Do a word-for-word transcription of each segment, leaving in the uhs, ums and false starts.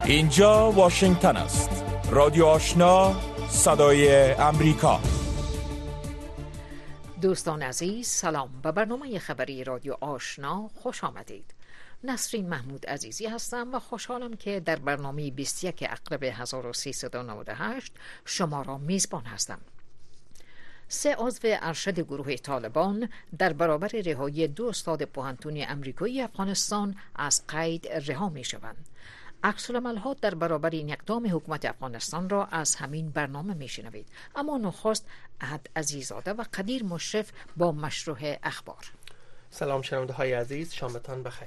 اینجا واشنگتن است. رادیو آشنا، صدای امریکا. دوستان عزیز، سلام. به برنامه خبری رادیو آشنا خوش آمدید. نسرین محمود عزیزی هستم و خوشحالم که در برنامه بیست و یک اکتبر هزار و سیصد و نود و هشت شما را میزبان هستم. سه عضو ارشد گروه طالبان در برابر رهایی دو استاد پوهنتون امریکایی افغانستان از قید رها می شوند. عکس‌العمل‌ها در برابر این اقدام حکومت افغانستان را از همین برنامه میشنوید. اما نخست احد عزیزاده و قدیر مشرف با مشروع اخبار. سلام شنونده های عزیز، شامتان بخیر.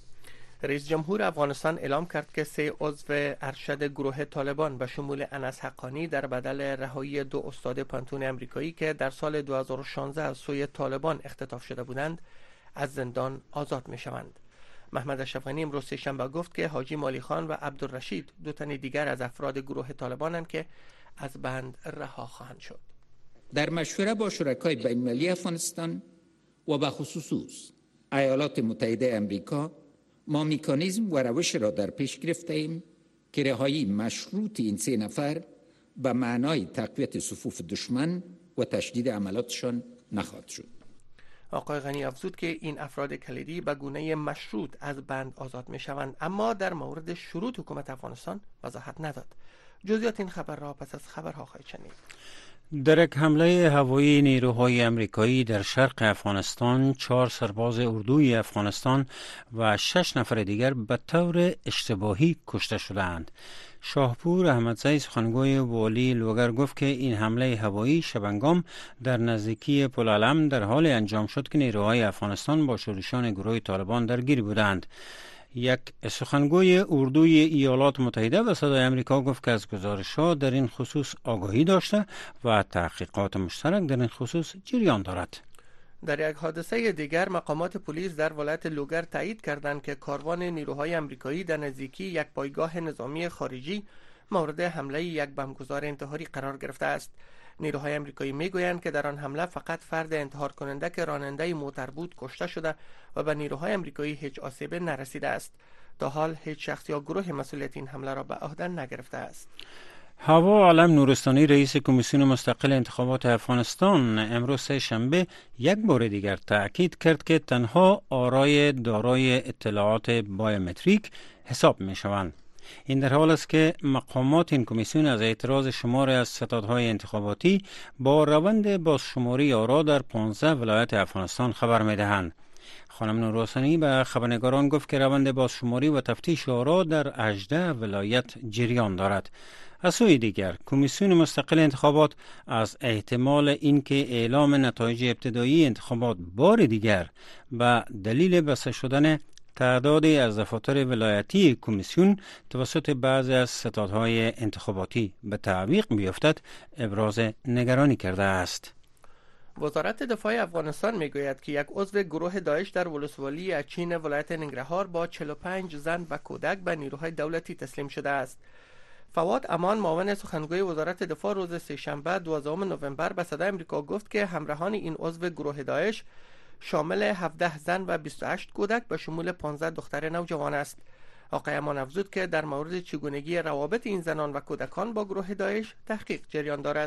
رئیس جمهور افغانستان اعلام کرد که سه عضو ارشد گروه طالبان به شمول انس حقانی در بدل رهایی دو استاد پوهنتون امریکایی که در سال دو هزار و شانزده از سوی طالبان اختطاف شده بودند از زندان آزاد می شوند. محمد اشرف غنی امروز سه‌شنبه گفت که حاجی مالی خان و عبدالرشید دو تن دیگر از افراد گروه طالبانند که از بند رها خواهند شد. در مشوره با شرکای بین المللی افغانستان و به خصوص ایالات متحده امریکا ما مکانیزم و روش را در پیش گرفته ایم که رهایی مشروط این سه نفر به معنای تقویت صفوف دشمن و تشدید عملاتشان نخواهد شد. آقای غنی افزود که این افراد کلیدی به گونه مشروط از بند آزاد می شوند، اما در مورد شروط حکومت افغانستان وضاحت نداد. جزئیات این خبر را پس از خبرها خواهید شنید. در یک حمله هوایی نیروهای امریکایی در شرق افغانستان چهار سرباز اردوی افغانستان و شش نفر دیگر به طور اشتباهی کشته شدند. شاهپور احمدزی سخنگوی والی لوگر گفت که این حمله هوایی شبنگام در نزدیکی پل علم در حال انجام شد که نیروهای افغانستان با شورشیان گروه طالبان درگیر بودند. یک سخنگوی اردوی ایالات متحده به صدای امریکا گفت که از گزارش‌ها در این خصوص آگاهی داشته و تحقیقات مشترک در این خصوص جریان دارد. در یک حادثه دیگر مقامات پلیس در ولایت لوگر تایید کردند که کاروان نیروهای امریکایی در نزدیکی یک پایگاه نظامی خارجی مورد حمله یک بمبگذار انتحاری قرار گرفته است. نیروهای امریکایی میگویند که در آن حمله فقط فرد انتحار کننده که راننده موتر بود کشته شده و به نیروهای امریکایی هیچ آسیب نرسیده است. تا حال هیچ شخص یا گروه مسئولیت این حمله را به عهده نگرفته است. هوا علم نورستانی رئیس کمیسیون مستقل انتخابات افغانستان امروز سه شنبه یک بار دیگر تأکید کرد که تنها آرای دارای اطلاعات بایومتریک حساب می شوند. این در حال است که مقامات این کمیسیون از اعتراض شمار از ستادهای انتخاباتی با روند بازشماری آرا در پانزده ولایت افغانستان خبر می دهند. خانم نورستانی به خبرنگاران گفت که روند بازشماری و تفتیش آرا در هجده ولایت جریان دارد. از سوی دیگر کمیسیون مستقل انتخابات از احتمال اینکه اعلام نتایج ابتدایی انتخابات بار دیگر به دلیل بسته شدن تعدادی از دفاتر ولایتی کمیسیون توسط بعضی از ستادهای انتخاباتی به تعویق بیفتد ابراز نگرانی کرده است. وزارت دفاع افغانستان میگوید که یک عضو گروه داعش در ولسوالی اچین ولایت ننگرهار با چهل و پنج زن و کودک به نیروهای دولتی تسلیم شده است. فواد امان معاون سخنگوی وزارت دفاع روز سه‌شنبه دوازدهم نوامبر به صدای امریکا گفت که همراهان این عضو گروه داعش شامل هفده زن و بیست و هشت کودک به شمول پانزده دختر نوجوان است. آقای امان افزود که در مورد چگونگی روابط این زنان و کودکان با گروه داعش تحقیق جریان دارد.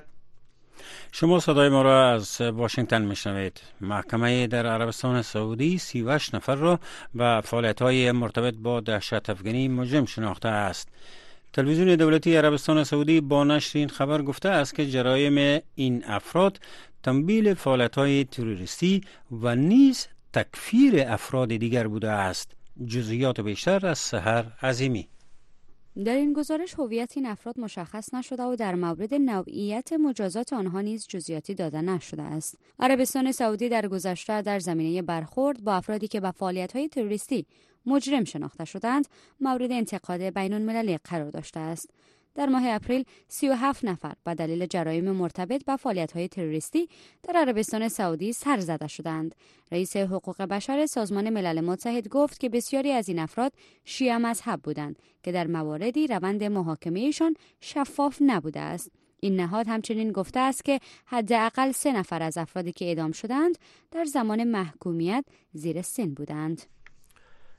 شما صدای ما را از واشنگتن میشنوید. محکمه در عربستان سعودی سی و هشت نفر را به فعالیت‌های مرتبط با دهشت افغانی مجرم شناخته است. تلویزیون دولتی عربستان سعودی با نشر این خبر گفته است که جرایم این افراد تمویل فعالیت‌های تروریستی و نیز تکفیر افراد دیگر بوده است. جزئیات بیشتر از سحر عظیمی. در این گزارش هویت این افراد مشخص نشده و در مورد نوعیت مجازات آنها نیز جزئیاتی داده نشده است. عربستان سعودی در گذشته در زمینه برخورد با افرادی که به فعالیت‌های تروریستی مجرم شناخته شدند مورد انتقاد بین‌المللی قرار داشته است. در ماه اپریل سی و هفت نفر به دلیل جرایم مرتبط با فعالیت‌های تروریستی در عربستان سعودی سرزده شدند. رئیس حقوق بشر سازمان ملل متحد گفت که بسیاری از این افراد شیعه مذهب بودند که در مواردی روند محاکمه‌شان شفاف نبوده است. این نهاد همچنین گفته است که حداقل سه نفر از افرادی که اعدام شدند در زمان محکومیت زیر سن بودند.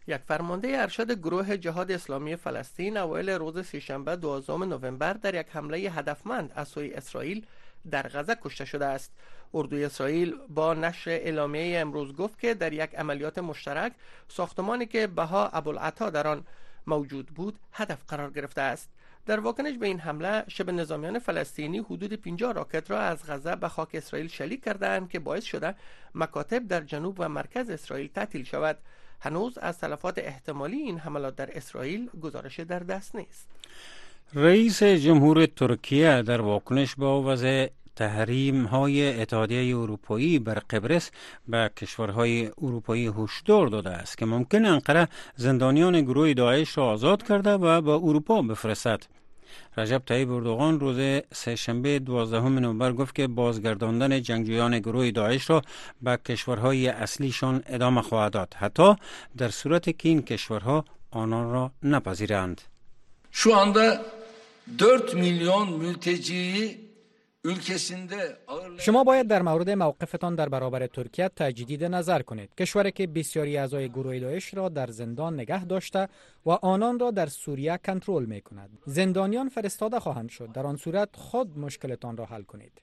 یک فرمانده ارشد گروه جهاد اسلامی فلسطین اوایل روز سه‌شنبه دوازدهم نوامبر در یک حمله هدفمند از سوی اسرائیل در غزه کشته شده است. اردوی اسرائیل با نشر اعلامیه امروز گفت که در یک عملیات مشترک ساختمانی که بها ابوالعطا در آن موجود بود هدف قرار گرفته است. در واکنش به این حمله شبه نظامیان فلسطینی حدود پنجاه راکت را از غزه به خاک اسرائیل شلیک کردند که باعث شده مکاتب در جنوب و مرکز اسرائیل تعطیل شود. هنوز از تلفات احتمالی این حملات در اسرائیل گزارش در دست نیست. رئیس جمهور ترکیه در واکنش با وضع تحریم های اتحادیه اروپایی بر قبرس به کشورهای اروپایی هشدار داده است که ممکن انقره زندانیان گروه داعش را آزاد کرده و به اروپا بفرستد. رجب طیب اردوغان روز سه‌شنبه دوازدهم نوامبر گفت که بازگرداندن جنگجویان گروه داعش را به کشورهای اصلیشان ادامه خواهد داد، حتی در صورتی که این کشورها آنان را نپذیرند. Şu anda dört milyon mülteciyi شما باید در مورد موقفتان در برابر ترکیه تجدید نظر کنید. کشوری که بسیاری اعضای گروه داعش را در زندان نگه داشته و آنان را در سوریه کنترل می کند. زندانیان فرستاده خواهند شد. در آن صورت خود مشکلتان را حل کنید.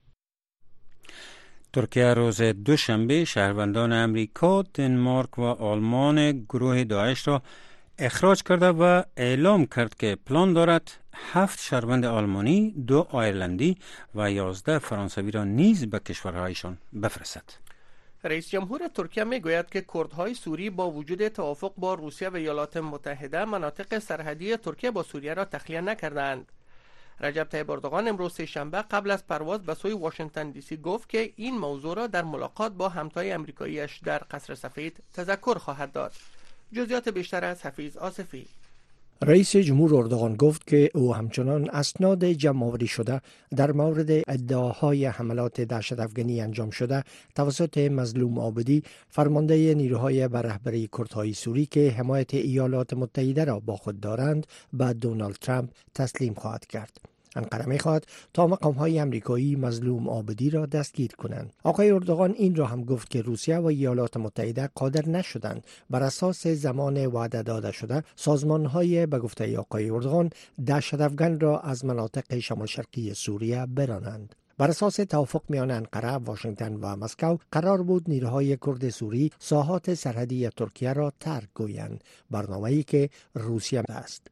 ترکیه روز دوشنبه شهروندان امریکا، دنمارک و آلمان گروه داعش را اخراج کرده و اعلام کرد که پلان دارد هفت شهروند آلمانی، دو آیرلندی و یازده فرانسوی را نیز به کشورهایشان بفرستد. رئیس جمهور ترکیه می گوید که کردهای سوری با وجود توافق با روسیه و ایالات متحده مناطق سرحدی ترکیه با سوریه را تخلیه نکردند. رجب طیب اردوغان امروز سه‌شنبه قبل از پرواز به سوی واشنگتن دی سی گفت که این موضوع را در ملاقات با همتای آمریکایی‌اش در قصر سفید تذکر خواهد داد. جزئیات بیشتر از حفیظ آصفی. رئیس جمهور اردوغان گفت که او همچنان اسناد جمع‌آوری شده در مورد ادعاهای حملات دهشت‌افکنی انجام شده توسط مظلوم عابدی، فرمانده نیروهای به رهبری کردهای سوری که حمایت ایالات متحده را با خود دارند، به دونالد ترامپ تسلیم خواهد کرد. انقره می‌خواهد تا مقام‌های آمریکایی مظلوم عابدی را دستگیر کنند. آقای اردوغان این را هم گفت که روسیه و ایالات متحده قادر نشدند بر اساس زمان وعده داده شده سازمان‌های به گفته آقای اردوغان دهشت‌افکن را از مناطق شمال شرقی سوریه برانند. بر اساس توافق میان انقره، واشنگتن و مسکو قرار بود نیروهای کرد سوری ساحات سرحدی ترکیه را ترک گویند، برنامه‌ای که روسیه است.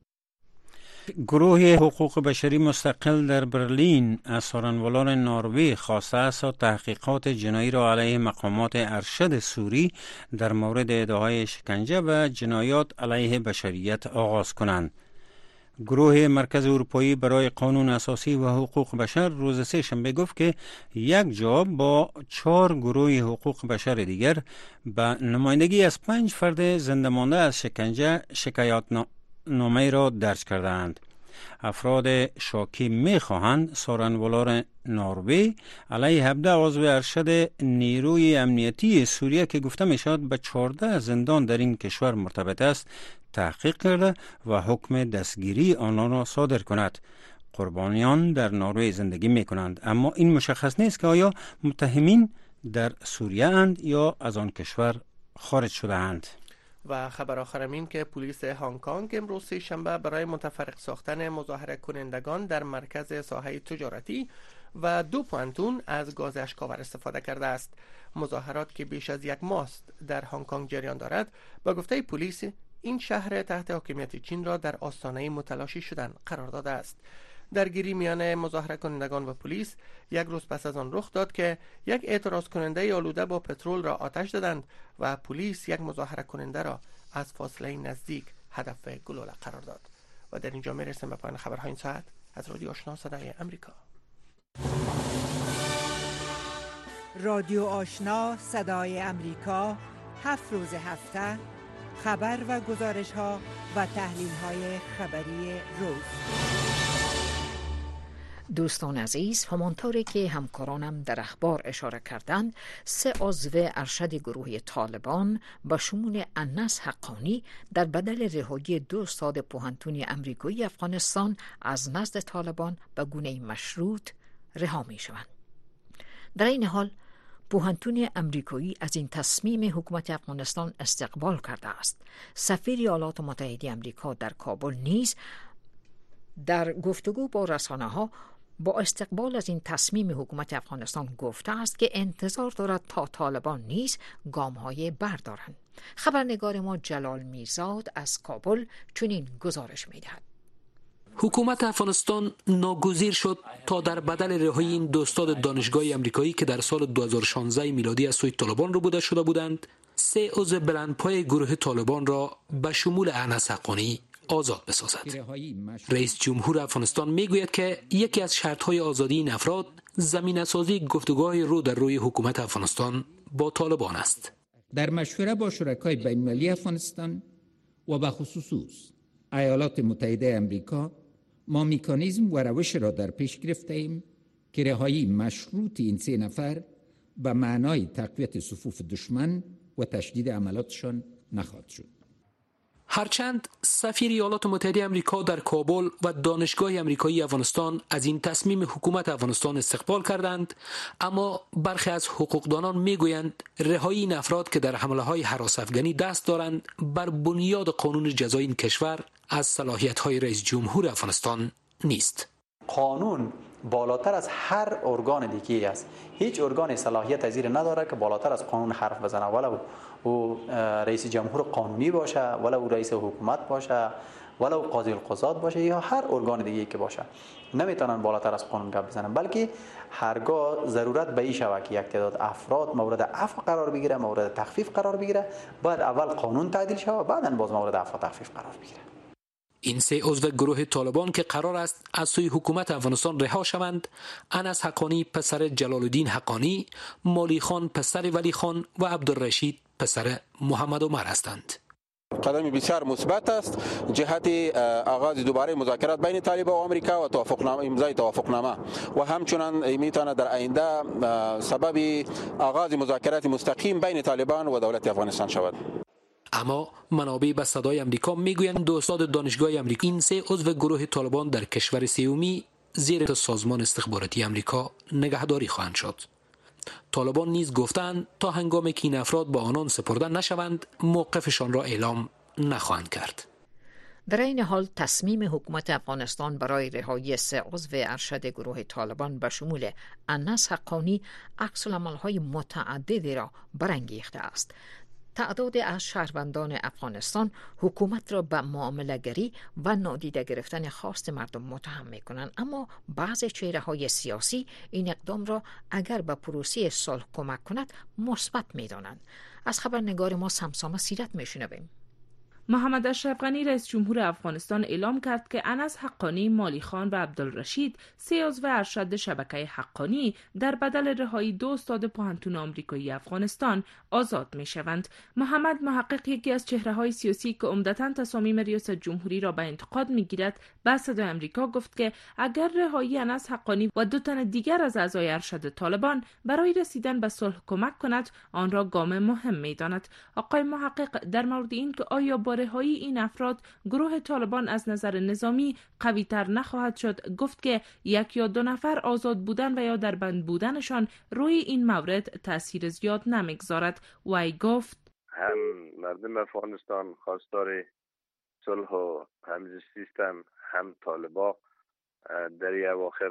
گروه حقوق بشری مستقل در برلین از سارنوالان نروژ خواسته است تا تحقیقات جنایی را علیه مقامات ارشد سوری در مورد ادعاهای شکنجه و جنایات علیه بشریت آغاز کنند. گروه مرکز اروپایی برای قانون اساسی و حقوق بشر روز سه‌شنبه گفت که یک جواب با چهار گروه حقوق بشر دیگر به نمایندگی از پنج فرد زنده مانده از شکنجه شکایات نامه را درج کردند. افراد شاکی می خواهند سارنوالان نروژ علیه هفده عضو ارشد نیروی امنیتی سوریه که گفته می شود به چهارده زندان در این کشور مرتبط است تحقیق کرده و حکم دستگیری آنان را صادر کند. قربانیان در نروژ زندگی می کنند، اما این مشخص نیست که آیا متهمین در سوریه اند یا از آن کشور خارج شده اند. و خبر آخرم این که پلیس هنگ کنگ امروز سه‌شنبه برای متفرق ساختن مظاهره کنندگان در مرکز ساحه تجارتی و دو پوانتون از گاز اشک‌آور استفاده کرده است. مظاهرات که بیش از یک ماه در هنگ کنگ جریان دارد، با گفته پلیس این شهر تحت حاکمیت چین را در آستانه متلاشی شدن قرار داده است. درگیری میان مظاهره کنندگان و پلیس یک روز پس از آن رخ داد که یک اعتراض کننده آلوده با پترول را آتش دادند و پلیس یک مظاهره کننده را از فاصله نزدیک هدف گلوله قرار داد. و در اینجا میرسیم به پایان خبرهای این ساعت از رادیو آشنا صدای امریکا. رادیو آشنا صدای امریکا، هفت روز هفته خبر و گزارش ها و تحلیل های خبری روز. دوستان عزیز، همانطوری که همکارانم در اخبار اشاره کردند، سه عضو ارشد گروه طالبان با شمول انس حقانی در بدل رهایی دو استاد پوهنتون امریکایی افغانستان از نزد طالبان به گونه مشروط رها می شوند. در این حال پوهنتون امریکایی از این تصمیم حکومت افغانستان استقبال کرده است. سفیر ایالات متحده آمریکا در کابل نیز در گفتگو با رسانه‌ها با استقبال از این تصمیم حکومت افغانستان گفته است که انتظار دارد تا طالبان نیز گام‌های بردارند. خبرنگار ما جلال میرزاد از کابل چنین گزارش می‌دهد. حکومت افغانستان ناگزیر شد تا در بدل رهایی این دو استاد دانشگاه آمریکایی که در سال دو هزار و شانزده میلادی از سوی طالبان ربوده شده بودند، سه عضو بلندپای گروه طالبان را به شمول انس حقانی آزاد بسازد. رئیس جمهور افغانستان میگوید که یکی از شرط‌های آزادی این افراد زمینه‌سازی گفتگوهای رو در روی حکومت افغانستان با طالبان است. در مشوره با شرکای بین‌المللی افغانستان و به خصوص ایالات متحده آمریکا ما مکانیزم و روش را در پیش گرفته ایم که رهایی مشروط این سه نفر به معنای تقویت صفوف دشمن و تشدید عملاتشان نخواهد شد. هرچند سفیر ایالات متحده آمریکا در کابل و دانشگاه آمریکایی افغانستان از این تصمیم حکومت افغانستان استقبال کردند، اما برخی از حقوقدانان میگویند رهایی این افراد که در حمله‌های هراس افغانی دست دارند بر بنیاد قانون جزایی این کشور از صلاحیت‌های رئیس جمهور افغانستان نیست. قانون بالاتر از هر ارگان دیگه است. هیچ ارگان صلاحیت از این نداره که بالاتر از قانون حرف بزنه، ولو او رئیس جمهور قانونی باشه، ولو رئیس حکومت باشه، ولو قاضی القضات باشه یا هر ارگان دیگه که باشه، نمیتونن بالاتر از قانون گپ بزنن. بلکه هرگاه ضرورت به این شود که یک تعداد افراد مورد عفو قرار بگیره، مورد تخفیف قرار بگیره، باید اول قانون تعدیل شود، بعداً باز مورد عفو تخفیف قرار بگیره. این سه عضو گروه طالبان که قرار است از سوی حکومت افغانستان رها شوند، انس حقانی پسر جلال الدین حقانی، مالی خان پسر ولی خان و عبدالرشید پسر محمد عمر هستند. قدمی بسیار مثبت است جهت آغاز دوباره مذاکرات بین طالبان و آمریکا و توافقنامه، امضای توافقنامه و همچنان میتونه در آینده سبب آغاز مذاکرات مستقیم بین طالبان و دولت افغانستان شود. اما منابع به صدای آمریکا میگویند دو استاد دانشگاه آمریکا این سه عضو گروه طالبان در کشور سومی زیر سازمان استخباراتی آمریکا نگهداری خواهند شد. طالبان نیز گفتند تا هنگامی که این افراد با آنان سپرده نشوند موقفشان را اعلام نخواهند کرد. در این حال تصمیم حکومت افغانستان برای رهایی سه عضو ارشد گروه طالبان به شمول انس حقانی عکس‌العمل‌های متعددی را برانگیخته است. تعداد از شهروندان افغانستان حکومت را به معامله‌گری و نادیده گرفتن خواست مردم متهم می‌کنند، اما بعضی چهره‌های سیاسی این اقدام را اگر به پروسه صلح کمک کند مثبت می‌دانند. از خبرنگار ما سمسامه سیرت می‌شنویم. محمد اشرف غنی رئیس جمهور افغانستان اعلام کرد که انس حقانی، مالی خان و عبدالرشید سه عضو ارشد شبکه حقانی در بدل رهایی دو استاد پوهنتون آمریکایی افغانستان آزاد می شوند. محمد محقق، یکی از چهره‌های سیاسی که عمدتاً تصامیم ریاست جمهوری را به انتقاد می‌گیرد، به صدای آمریکا گفت که اگر رهایی انس حقانی و دو تن دیگر از اعضای ارشد طالبان برای رسیدن به صلح کمک کند، آن را گام مهم می‌داند. آقای محقق در مورد این که آیا با رهایی این افراد گروه طالبان از نظر نظامی قوی تر نخواهد شد، گفت که یک یا دو نفر آزاد بودن و یا در بند بودنشان روی این مورد تأثیر زیاد نمیگذارد. وی گفت هم مردم افغانستان خواستار صلح و همزیستی هستند، هم طالبان در اواخر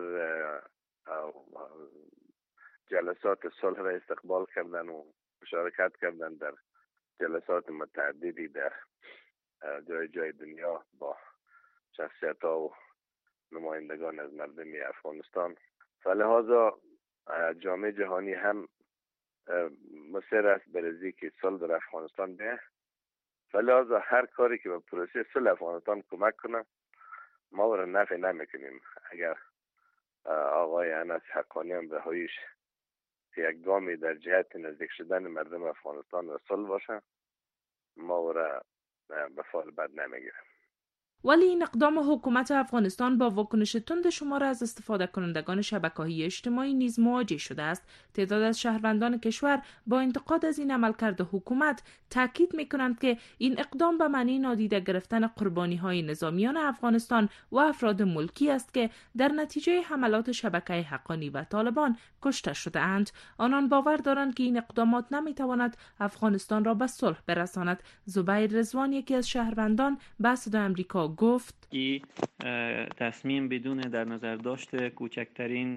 جلسات صلح را استقبال کردن و مشارکت کردن در جلسات متعددی در جای جای دنیا با شخصیت ها و نمایندگان از مردم افغانستان. فلهذا جامعه جهانی هم مصر است برزی که صلح در افغانستان به، فلهذا هر کاری که به پروسه صلح افغانستان کمک کنه ما را نفع نمیکنیم. اگر آقای انس حقانی هم رهاییش یک گامی در جهت نزدیک شدن مردم افغانستان و صلح باشه، ما را به فال بد نمیگیرم. ولی این اقدام حکومت افغانستان با واکنش تند شمار از استفاده کنندگان شبکه‌های اجتماعی نیز مواجه شده است. تعداد از شهروندان کشور با انتقاد از این عملکرد حکومت تاکید می‌کنند که این اقدام به معنی نادیده گرفتن قربانی‌های نظامیان افغانستان و افراد ملکی است که در نتیجه حملات شبکه حقانی و طالبان کشته شده‌اند. آنان باور دارند که این اقدامات نمی‌تواند افغانستان را به صلح برساند. زبیر رضوان، یکی از شهروندان، به صدای آمریکا گفت این تصمیم بدون در نظر داشت کوچکترین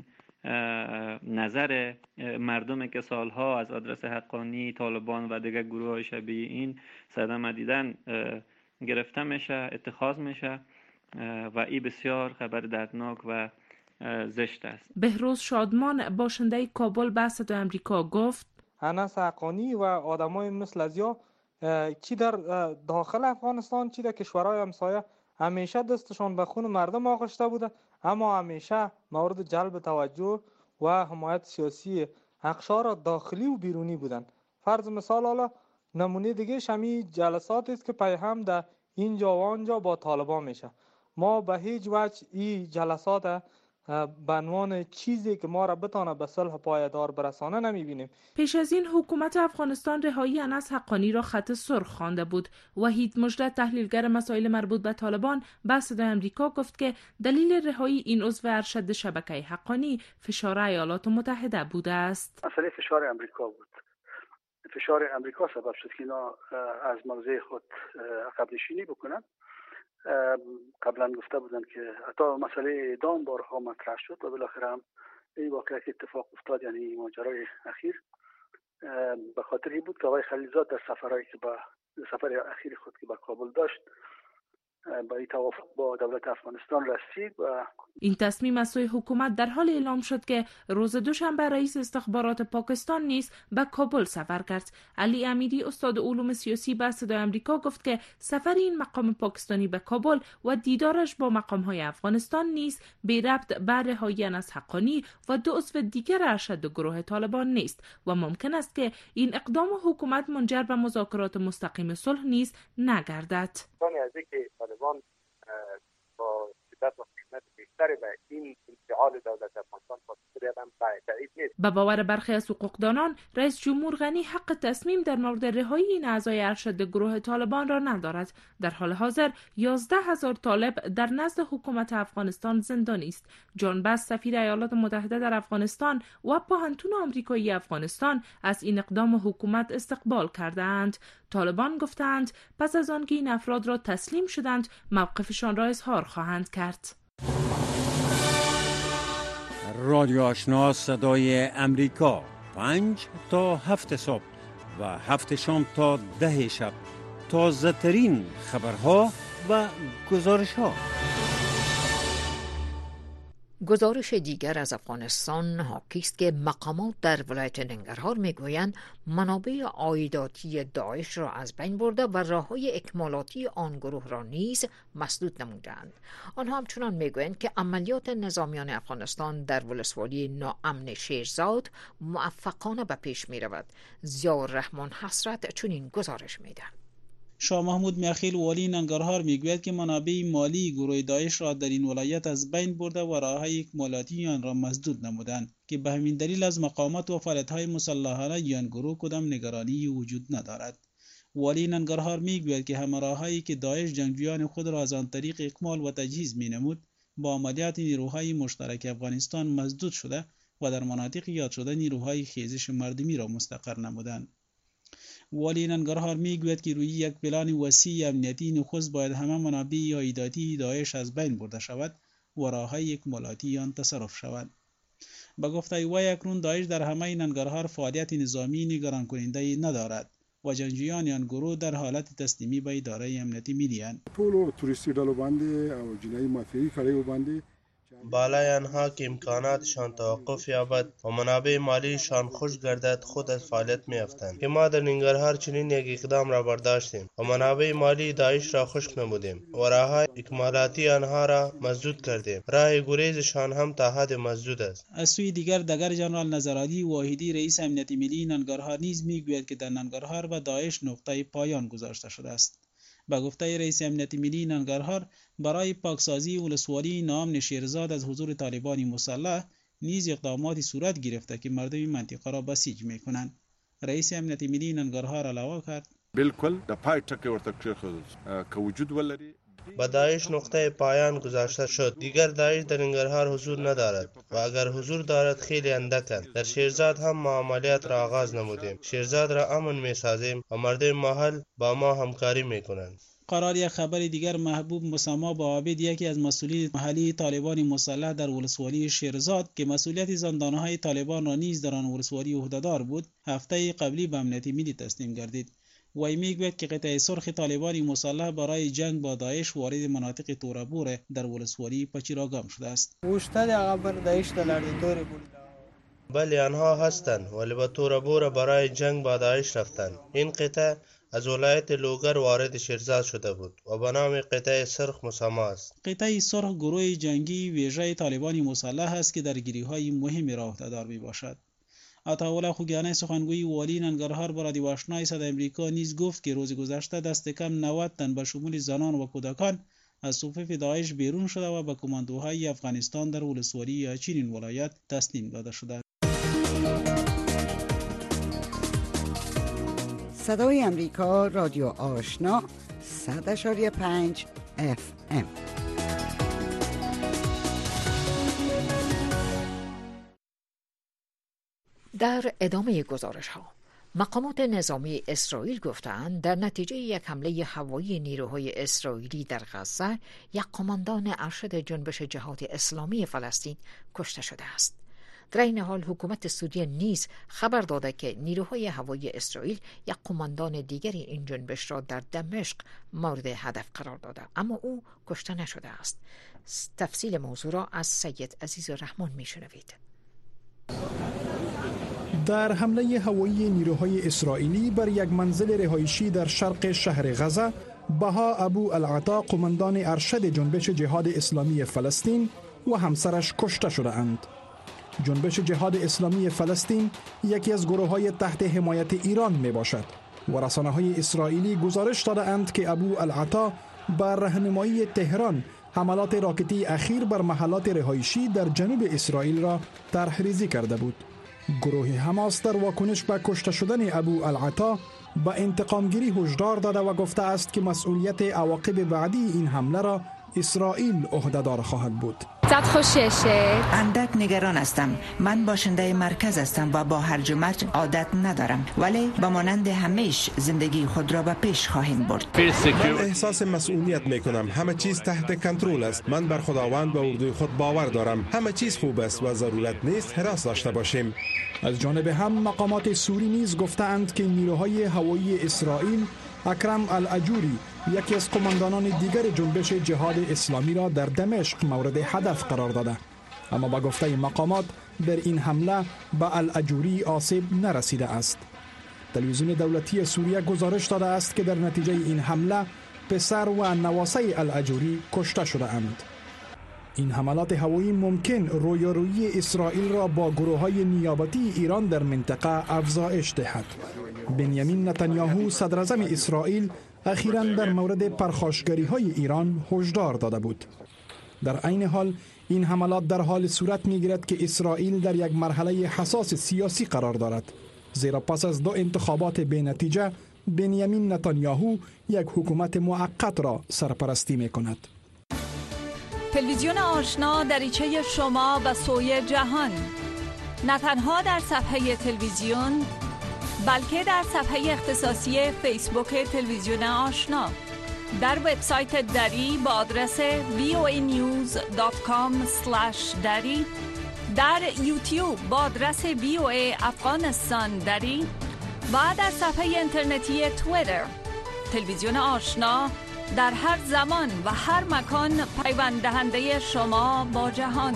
نظر مردم که سالها از آدرس حقانی، طالبان و دیگر گروه شبیه این صدمه دیدن گرفته میشه، اتخاذ میشه و این بسیار خبر دردناک و زشت است. بهروز شادمان، باشنده کابل، به صدای آمریکا گفت انس حقانی و آدمای مثل ازیا چی در داخل افغانستان چی در کشورهای همسایه همیشه دستشان به خون مردم آغشته بوده، اما همیشه مورد جلب توجه و حمایت سیاسی اقشار داخلی و بیرونی بودند. فرض مثال حالا نمونه دیگه شمی جلسات است که پی هم در اینجا و آنجا با طالبان میشه. ما به هیچ وجه این جلسات به عنوان چیزی که ما را بتانه به صلح پایدار برسانه نمیبینیم. پیش از این حکومت افغانستان رهایی انس حقانی را خط سرخ خوانده بود. وحید مجرد، تحلیلگر مسائل مربوط به طالبان، به صدای آمریکا گفت که دلیل رهایی این عضو ارشد شبکه حقانی فشار ایالات متحده بوده است. مسئله فشار آمریکا بود. فشار آمریکا سبب شد که اینا از موضع خود عقب نشینی بکنند. قبلا گفته بودن که حتی مسئله اعدام بارها مطرح شد و بالاخره هم این واقعه که اتفاق افتاد، یعنی ماجرای اخیر، به خاطر این بود که آقای خلیلزاد در سفرهایی که با سفر اخیر خود که به کابل داشت با این توافق با دولت افغانستان رسید و این تصمیم از سوی حکومت در حال اعلام شد که روز دوشنبه رئیس استخبارات پاکستان نیز به کابل سفر کرد. علی امیری، استاد علوم سیاسی، به صدای آمریکا گفت که سفر این مقام پاکستانی به کابل و دیدارش با مقام‌های افغانستان نیز بی ربط به رهایی انس حقانی و دو عضو دیگر ارشد گروه طالبان نیست و ممکن است که این اقدام حکومت منجر به مذاکرات مستقیم صلح نیز نگردد. طالبان با شدت و خشونت بیشتری به این انفعال دولت افغانستان پاسخ بعید نیست. به باور برخی از حقوقدانان، رئیس جمهور غنی حق تصمیم در مورد رهایی این اعضای ارشد گروه طالبان را ندارد. در حال حاضر یازده هزار طالب در نزد حکومت افغانستان زندانی است. جان بس، سفیر ایالات متحده در افغانستان و پوهنتون آمریکایی افغانستان از این اقدام حکومت استقبال کردند. طالبان گفتند پس از آنکه این افراد را تسلیم شدند موقفشان را اظهار خواهند کرد. رادیو آشنا صدای امریکا، پنج تا هفت صبح و هفت شام تا ده شب، تازه ترین خبرها و گزارش ها. گزارش دیگر از افغانستان حاکی است که مقامات در ولایت ننگرهار میگویند منابع عایداتی داعش را از بین برده و راههای اکمالاتی آن گروه را نیز مسدود نمودند. آنها همچنان میگویند که عملیات نظامیان افغانستان در ولسوالی ناامن شیرزاد موفقانه به پیش می رود. ضیاء الرحمن حسرت چنین گزارش میدهد. شاه محمود میاخیل، والی ننگرهار، میگوید که منابع مالی گروه داعش را در این ولایت از بین برده و راههای اکمالاتی آن را مسدود نمودند که به همین دلیل از مقامات و فعالیت‌های مسلحانه آن گروه کدام نگرانی وجود ندارد. والی ننگرهار میگوید که همه راههایی که داعش جنگجویان خود را از آن طریق اکمال و تجهیز مینمود با عملیات نیروهای مشترک افغانستان مسدود شده و در مناطق یاد شده نیروهای خیزش مردمی را مستقر نمودند. والی ننگرهار میگوید که روی یک پلان وسیع امنیتی نخست باید همه منابع عایداتی داعش از بین برده شود و راههای اکمالاتی آن تصرف شود. به گفته وی اکنون داعش در همه ننگرهار فعالیت نظامی نگران کننده ندارد و جنگجویان آن گروه در حالت تسلیمی به اداره امنیتی می‌دهند. ټول توریستی ډلو باندې او جنایي مافیایي کړیو باندې بالای آنها که امکاناتشان توقف یابد و منابع مالیشان خوش گردد خود از فعالیت می‌افتند که ما در ننگرهار چنین یک اقدام را برداشتیم و منابع مالی داعش را خشک نمودیم و راههای اکمالاتی آنها را مسدود کردیم. راه گریزشان هم تا حد مسدود است. از سوی دیگر دگر جنرال نظرعلی واحدی رئیس امنیت ملی ننگرهار نیز میگوید که در ننگرهار و داعش نقطه پایان گذاشته شده است. به گفته رئیس امنیت ملی ننگرهار، برای پاکسازی ولسوالی نام شیرزاد از حضور طالبان مسلح نیز اقداماتی صورت گرفته که مردم این منطقه را بسیج میکنند. رئیس امنیت ملی ننگرهار علاوه کرد: بالکل د پای ټکی ورته کېښودل که وجود ولري. با داعش نقطه پایان گذاشته شد. دیگر داعش در ننگرهار حضور ندارد و اگر حضور دارد خیلی اندکند. در شیرزاد هم ما عملیات را آغاز نمودیم. شیرزاد را امن می سازیم و مردم محل با ما همکاری می کنند. قرار یک خبر دیگر، محبوب مسما با عابد، یکی از مسئولین محلی طالبان مسلح در ولسوالی شیرزاد که مسئولیت زندانهای طالبان را نیز در آن ولسوالی عهده‌دار بود، هفته قبلی به امنیت ملی تسلیم گردید. وی میگوید که قطعه سرخ طالبان مسلح برای جنگ با داعش وارد مناطق تورابور در ولسوالی پچیراگام شده است. بله آنها هستند ولی به تورابور برای جنگ با داعش رفتند. این قطعه از ولایت لوگر وارد شیرزاد شده بود و به نام قطعه سرخ مسمى است. قطعه سرخ گروه جنگی ویژه طالبان مسلح است که در گیری‌های مهمی را عهده‌دار میباشد. عطاالله خوگیانی سخنگوی والی ننگرهار با رادیو آشنای صدای امریکا نیز گفت که روز گذشته دست کم نود تن به شمول زنان و کودکان از صفوف داعش بیرون شده و به کماندوهای افغانستان در ولسوالی اچین ولایت تسلیم داده شده. صدای امریکا، رادیو آشنا، صد اشاری پنج اف ام. در ادامه گزارش ها، مقامات نظامی اسرائیل گفتند در نتیجه یک حمله هوایی نیروهای اسرائیلی در غزه، یک قماندان ارشد جنبش جهاد اسلامی فلسطین کشته شده است. در این حال حکومت سوریه نیز خبر داده که نیروهای هوایی اسرائیل یک قماندان دیگری این جنبش را در دمشق مورد هدف قرار داده، اما او کشته نشده است. تفصیل موضوع را از سید عزیز رحمان میشنوید. در حمله هوایی نیروهای اسرائیلی بر یک منزل رهایشی در شرق شهر غزه، بها ابو العطا قماندان ارشد جنبش جهاد اسلامی فلسطین و همسرش کشته شده اند. جنبش جهاد اسلامی فلسطین یکی از گروه‌های تحت حمایت ایران می باشد و رسانه‌های اسرائیلی گزارش داده اند که ابو العطا بر راهنمایی تهران حملات راکتی اخیر بر محلات رهایشی در جنوب اسرائیل را طرح‌ریزی کرده بود. گروه حماس در واکنش به کشته شدن ابو العطا به انتقامگیری هشدار داده و گفته است که مسئولیت عواقب بعدی این حمله را اسرائیل عهده‌دار خواهد بود. زد خوششه. اندک نگران هستم. من باشنده مرکز هستم و با هرج و مرج عادت ندارم، ولی با مانند همیش زندگی خود را به پیش خواهیم برد. من احساس مسئولیت میکنم. همه چیز تحت کنترل است. من بر خداوند و اردوی خود باور دارم. همه چیز خوب است و ضرورت نیست حراس داشته باشیم. از جانب هم مقامات سوری نیز گفتند که نیروهای هوایی اسرائیل اکرم العجوری، یکی از قماندانان دیگر جنبش جهاد اسلامی را در دمشق مورد هدف قرار داده، اما با گفته مقامات در این حمله به العجوری آسیب نرسیده است. تلویزیون دولتی سوریه گزارش داده است که در نتیجه این حمله پسر و نواسه العجوری کشته شده اند. این حملات هوایی ممکن رویارویی اسرائیل را با گروه‌های نیابتی ایران در منطقه افزایش دهد. بنیامین نتانیاهو صدر اعظم اسرائیل اخیراً در مورد پرخاشگری‌های ایران هشدار داده بود. در عین حال این حملات در حال صورت می‌گیرد که اسرائیل در یک مرحله حساس سیاسی قرار دارد، زیرا پس از دو انتخابات بی‌نتیجه بنیامین نتانیاهو یک حکومت موقت را سرپرستی می‌کند. تلویزیون آشنا دریچه شما به سوی جهان، نه تنها در صفحه تلویزیون بلکه در صفحه اختصاصی فیسبوک تلویزیون آشنا، در وبسایت دری با آدرس وی او ای نیوز دات کام اسلش دری، در یوتیوب با آدرس وی او ای افغانستان دری و در صفحه اینترنتی توییتر. تلویزیون آشنا در هر زمان و هر مکان پیوند دهنده شما با جهان.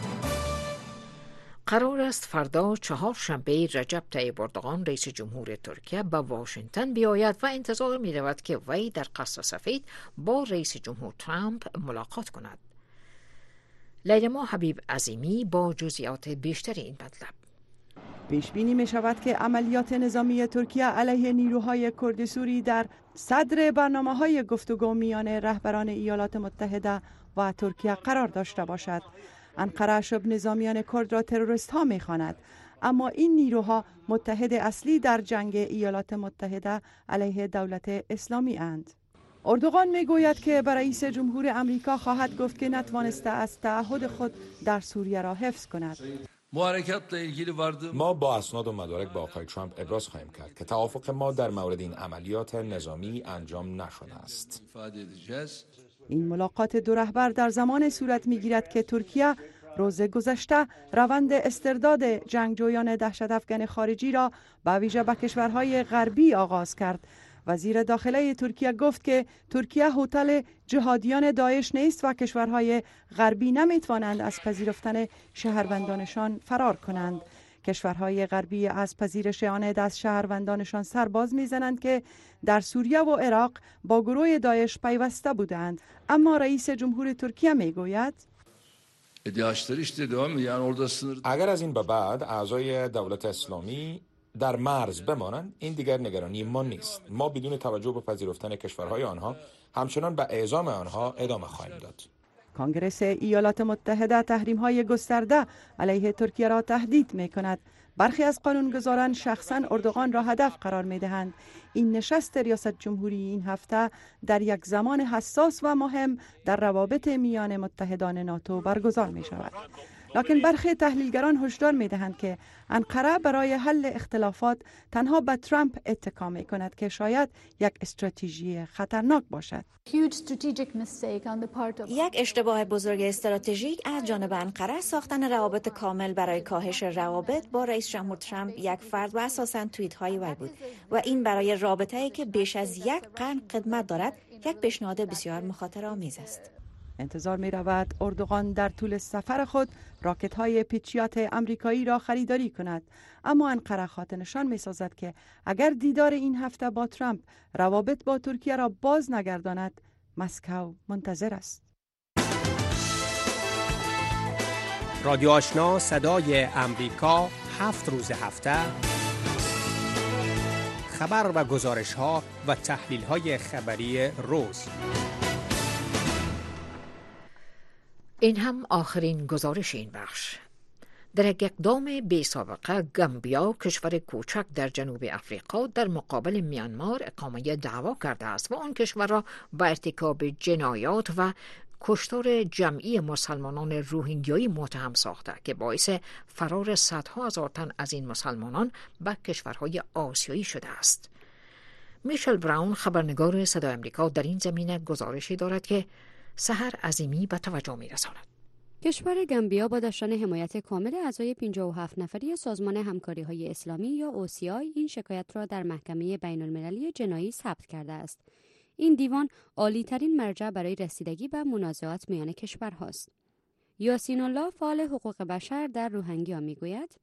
قرار است فردا چهارشنبه رجب طیب اردوغان رئیس جمهور ترکیه به واشنگتن بیاید و انتظار می رود که وی در قصر سفید با رئیس جمهور ترامپ ملاقات کند. لیلا حبیب عظیمی با جزئیات بیشتر این مطلب. پیش بینی می شود که عملیات نظامی ترکیه علیه نیروهای کرد سوری در صدر برنامه‌های گفتگو میان رهبران ایالات متحده و ترکیه قرار داشته باشد. انقره شبه نظامیان کرد را تروریست ها می خواند، اما این نیروها متحد اصلی در جنگ ایالات متحده علیه دولت اسلامی اند. اردوغان می گوید که به رئیس جمهور امریکا خواهد گفت که نتوانسته از تعهد خود در سوریه را حفظ کند. ما با اسناد و مدارک با آقای ترامپ ابراز خواهیم کرد که توافق ما در مورد این عملیات نظامی انجام نشده است. این ملاقات دو رهبر در زمان صورت می‌گیرد که ترکیه روز گذشته روند استرداد جنگجویان دهشت افکن خارجی را به ویژه به کشورهای غربی آغاز کرد. وزیر داخله ترکیه گفت که ترکیه هتل جهادیان داعش نیست و کشورهای غربی نمیتوانند از پذیرفتن شهروندانشان فرار کنند. کشورهای غربی از پذیرش آن از شهروندانشان سرباز میزنند که در سوریه و عراق با گروه داعش پیوسته بودند. اما رئیس جمهور ترکیه میگوید اگر از این به بعد اعضای دولت اسلامی در مرز بمانند، این دیگر نگرانی ما نیست. ما بدون توجه به پذیرفتن کشورهای آنها همچنان به اعزام آنها ادامه خواهیم داد. کنگره ایالات متحده تحریم‌های گسترده علیه ترکیه را تهدید می‌کند. برخی از قانونگذاران شخصاً اردوغان را هدف قرار می‌دهند. این نشست ریاست جمهوری این هفته در یک زمان حساس و مهم در روابط میان متحدان ناتو برگزار می‌شود. لکن برخی تحلیلگران هشدار می‌دهند که انقره برای حل اختلافات تنها به ترامپ اتکا می‌کند که شاید یک استراتژی خطرناک باشد. یک اشتباه بزرگ استراتژیک از جانب انقره ساختن روابط کامل برای کاهش روابط با رئیس جمهور ترامپ یک فرد و اساساً توییت‌های وی بود و این برای رابطه‌ای که بیش از یک قرن قدمت دارد یک پیشنهاد بسیار مخاطره آمیز است. انتظار می رود اردوغان در طول سفر خود راکت های پیتریوت امریکایی را خریداری کند، اما انقره خاطر نشان می سازد که اگر دیدار این هفته با ترامپ روابط با ترکیه را باز نگرداند، مسکو منتظر است. رادیو آشنا صدای امریکا، هفت روز هفته خبر و گزارش ها و تحلیل های خبری روز. این هم آخرین گزارش این بخش. در یک اقدام بی سابقه، گامبیا، کشور کوچک در جنوب افریقا، در مقابل میانمار اقامه دعوا کرده است و آن کشور را به ارتکاب جنایات و کشتار جمعی مسلمانان روهینگیایی متهم ساخته که باعث فرار صدها هزار تن از این مسلمانان به کشورهای آسیایی شده است. میشل براون، خبرنگار صدای آمریکا، در این زمینه گزارشی دارد که سحر عظیمی به توجه می‌رساند. کشور گامبیا با داشتن حمایت کامل اعضای پنجاه و هفت نفری سازمان همکاری‌های اسلامی یا او سی آی این شکایت را در محکمه بین‌المللی جنایی ثبت کرده است. این دیوان عالی‌ترین مرجع برای رسیدگی به منازعات میان کشورهاست. یاسین الله، فعال حقوق بشر در روهینگیا، میگوید: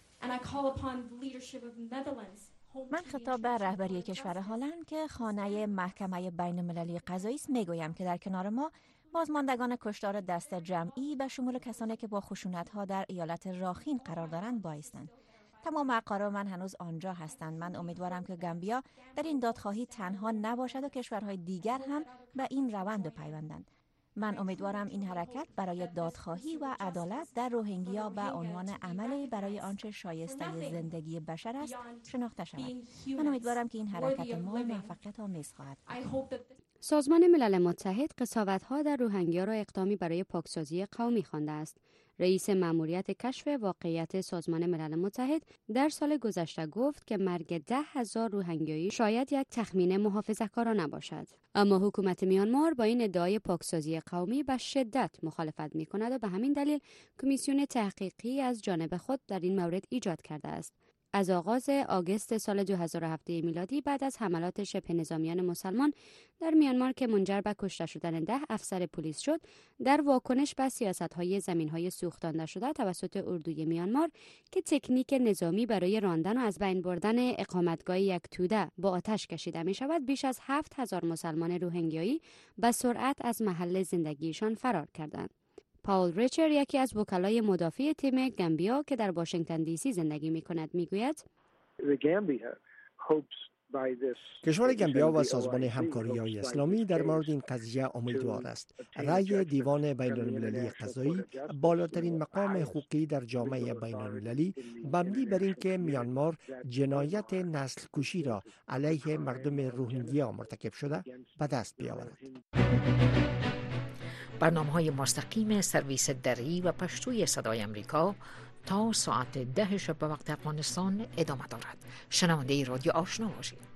من خطاب به رهبری کشور هلند که خانه محکمه بین‌المللی قضایی است میگویم که در کنار ما بازماندگان کشتار دست جمعی به شمول کسانی که با خشونت‌ها در ایالت راخین قرار دارند بایستند. تمام اقارب من هنوز آنجا هستند. من امیدوارم که گامبیا در این دادخواهی تنها نباشد و کشورهای دیگر هم به این روند بپیوندند. من امیدوارم این حرکت برای دادخواهی و عدالت در روهینگیا به عنوان عملی برای آنچه شایسته زندگی بشر است شناخته شود. من امیدوارم که این حرکت ما موفقیت آمیز خواهد بود. سازمان ملل متحد قساوت‌ها در روهینگیا را اقدامی برای پاکسازی قومی خوانده است. رئیس مأموریت کشف واقعیت سازمان ملل متحد در سال گذشته گفت که مرگ ده هزار روهینگیایی شاید یک تخمین محافظه‌کارانه باشد. اما حکومت میانمار با این ادعای پاکسازی قومی به شدت مخالفت می‌کند و به همین دلیل کمیسیون تحقیقی از جانب خود در این مورد ایجاد کرده است. از آغاز آگوست سال دو هزار و هفت میلادی، بعد از حملات شبه نظامیان مسلمان در میانمار که منجر به کشته شدن ده افسر پلیس شد، در واکنش به سیاست‌های زمین‌های سوختانده شده توسط اردوی میانمار که تکنیک نظامی برای راندن و از بین بردن اقامتگاه یک توده با آتش کشیده می‌شود، بیش از هفت هزار مسلمان روهینگیایی به سرعت از محل زندگیشان فرار کردند. پاول ریچر یکی از وکلای مدافع تیم گامبیا که در واشنگتن دی سی زندگی می کند می گوید کشور گامبیا و سازمان همکاری‌های اسلامی در مورد این قضیه امیدوار است. رأی دیوان بین‌المللی قضایی، بالاترین مقام حقوقی در جامعه بین‌المللی، مبنی بر اینکه میانمار جنایت نسل کشی را علیه مردم روهینگیا مرتکب شده به دست بیاورد. برنامه‌های مستقیم سرویس دری و پشتوی صدای امریکا تا ساعت ده شب به وقت افغانستان ادامه دارد. شنونده رادیو آشنا باشید.